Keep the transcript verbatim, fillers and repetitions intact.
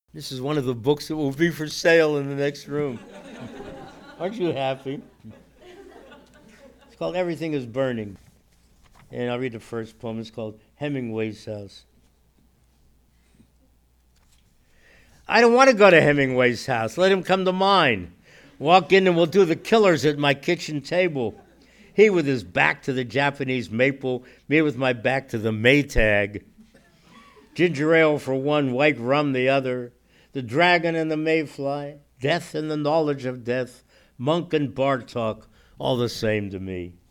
This is one of the books that will be for sale in the next room. Aren't you happy? It's called Everything is Burning. And I'll read the first poem. It's called Hemingway's House. I don't want to go to Hemingway's house. Let him come to mine. Walk in and we'll do the killers at my kitchen table. He with his back to the Japanese maple, me with my back to the Maytag. Ginger ale for one, white rum the other. The dragon and the mayfly, death and the knowledge of death, monk and Bartok, all the same to me.